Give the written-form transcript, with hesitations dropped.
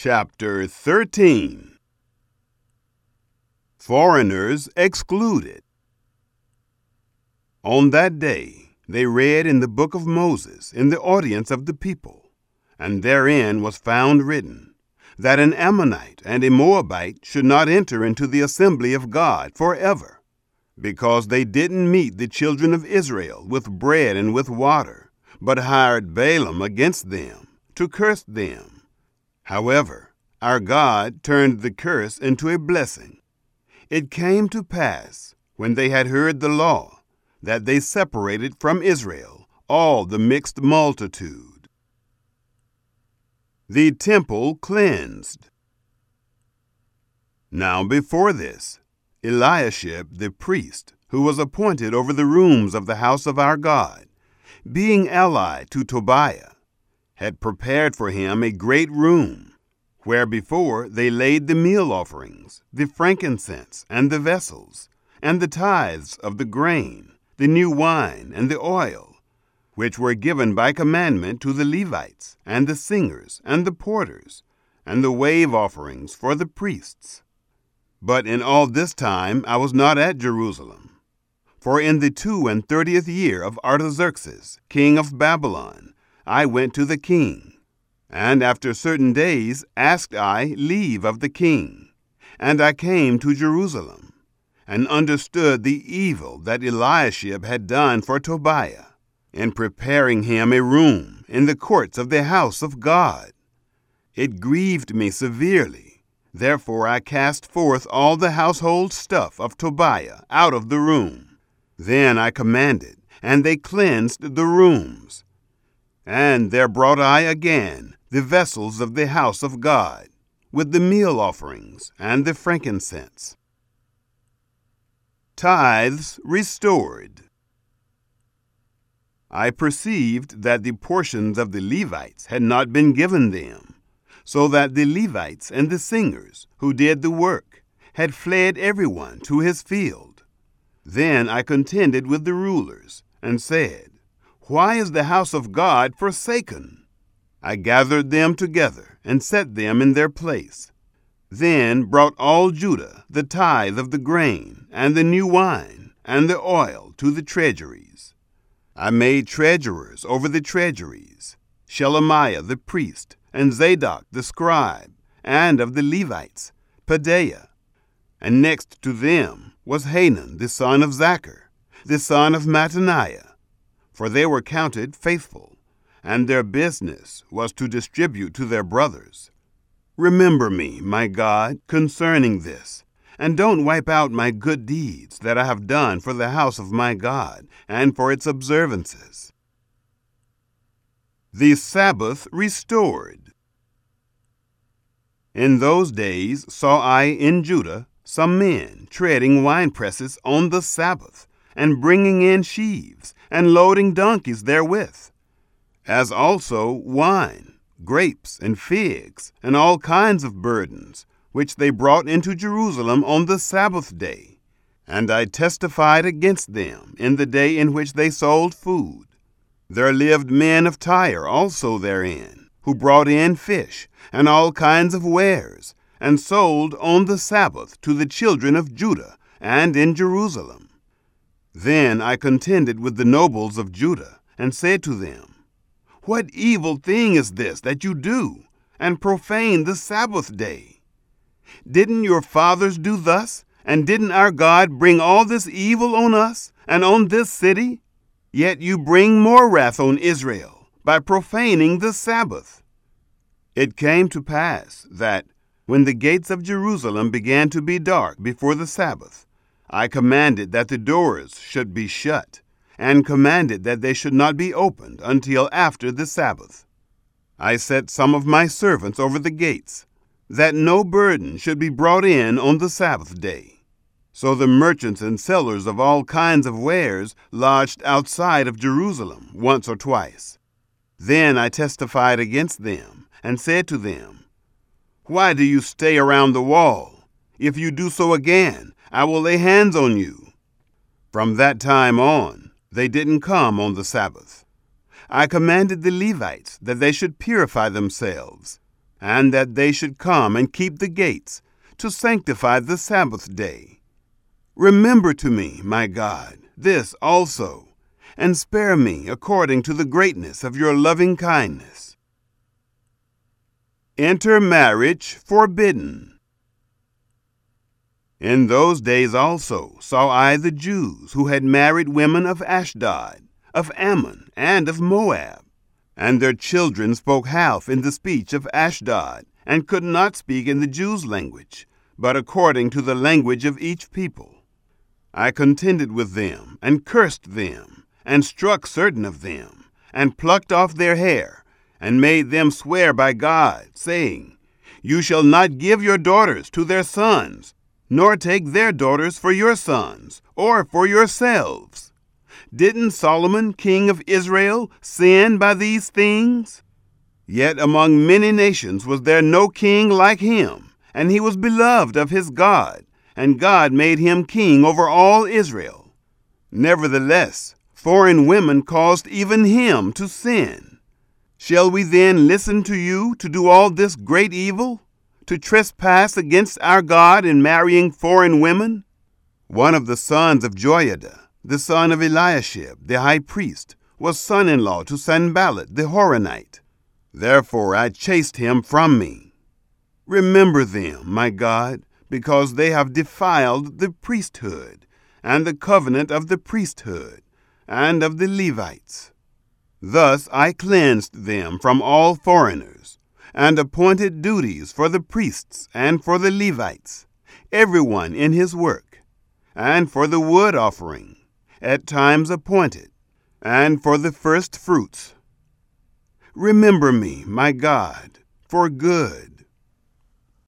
Chapter 13. Foreigners excluded. On that day they read in the book of Moses in the audience of the people, and therein was found written, that an Ammonite and a Moabite should not enter into the assembly of God forever, because they didn't meet the children of Israel with bread and with water, but hired Balaam against them to curse them. However, our God turned the curse into a blessing. It came to pass, when they had heard the law, that they separated from Israel all the mixed multitude. The temple cleansed. Now before this, Eliashib the priest, who was appointed over the rooms of the house of our God, being allied to Tobiah, had prepared for him a great room, where before they laid the meal offerings, the frankincense, and the vessels, and the tithes of the grain, the new wine, and the oil, which were given by commandment to the Levites, and the singers, and the porters, and the wave offerings for the priests. But in all this time I was not at Jerusalem. For in the 32nd year of Artaxerxes, king of Babylon, I went to the king, and after certain days asked I leave of the king. And I came to Jerusalem, and understood the evil that Eliashib had done for Tobiah, in preparing him a room in the courts of the house of God. It grieved me severely. Therefore I cast forth all the household stuff of Tobiah out of the room. Then I commanded, and they cleansed the rooms. And there brought I again the vessels of the house of God, with the meal offerings and the frankincense. Tithes restored. I perceived that the portions of the Levites had not been given them, so that the Levites and the singers who did the work had fled everyone to his field. Then I contended with the rulers, and said, Why is the house of God forsaken? I gathered them together and set them in their place. Then brought all Judah the tithe of the grain, and the new wine, and the oil to the treasuries. I made treasurers over the treasuries, Shelemiah the priest, and Zadok the scribe, and of the Levites, Pedaiah. And next to them was Hanan the son of Zachar, the son of Mattaniah, for they were counted faithful, and their business was to distribute to their brothers. Remember me, my God, concerning this, and don't wipe out my good deeds that I have done for the house of my God and for its observances. The Sabbath restored. In those days saw I in Judah some men treading winepresses on the Sabbath, and bringing in sheaves, and loading donkeys therewith, as also wine, grapes, and figs, and all kinds of burdens, which they brought into Jerusalem on the Sabbath day. And I testified against them in the day in which they sold food. There lived men of Tyre also therein, who brought in fish, and all kinds of wares, and sold on the Sabbath to the children of Judah, and in Jerusalem. Then I contended with the nobles of Judah, and said to them, What evil thing is this that you do, and profane the Sabbath day? Didn't your fathers do thus, and didn't our God bring all this evil on us, and on this city? Yet you bring more wrath on Israel, by profaning the Sabbath. It came to pass that, when the gates of Jerusalem began to be dark before the Sabbath, I commanded that the doors should be shut, and commanded that they should not be opened until after the Sabbath. I set some of my servants over the gates, that no burden should be brought in on the Sabbath day. So the merchants and sellers of all kinds of wares lodged outside of Jerusalem once or twice. Then I testified against them, and said to them, Why do you stay around the wall? If you do so again, I will lay hands on you. From that time on, they didn't come on the Sabbath. I commanded the Levites that they should purify themselves, and that they should come and keep the gates, to sanctify the Sabbath day. Remember to me, my God, this also, and spare me according to the greatness of your loving kindness. Enter marriage forbidden. In those days also saw I the Jews who had married women of Ashdod, of Ammon, and of Moab. And their children spoke half in the speech of Ashdod, and could not speak in the Jews' language, but according to the language of each people. I contended with them, and cursed them, and struck certain of them, and plucked off their hair, and made them swear by God, saying, You shall not give your daughters to their sons, nor take their daughters for your sons, or for yourselves. Didn't Solomon, king of Israel, sin by these things? Yet among many nations was there no king like him, and he was beloved of his God, and God made him king over all Israel. Nevertheless, foreign women caused even him to sin. Shall we then listen to you to do all this great evil, to trespass against our God in marrying foreign women? One of the sons of Joiada, the son of Eliashib, the high priest, was son-in-law to Sanballat the Horonite. Therefore I chased him from me. Remember them, my God, because they have defiled the priesthood, and the covenant of the priesthood, and of the Levites. Thus I cleansed them from all foreigners, and appointed duties for the priests and for the Levites, everyone in his work, and for the wood offering, at times appointed, and for the first fruits. Remember me, my God, for good,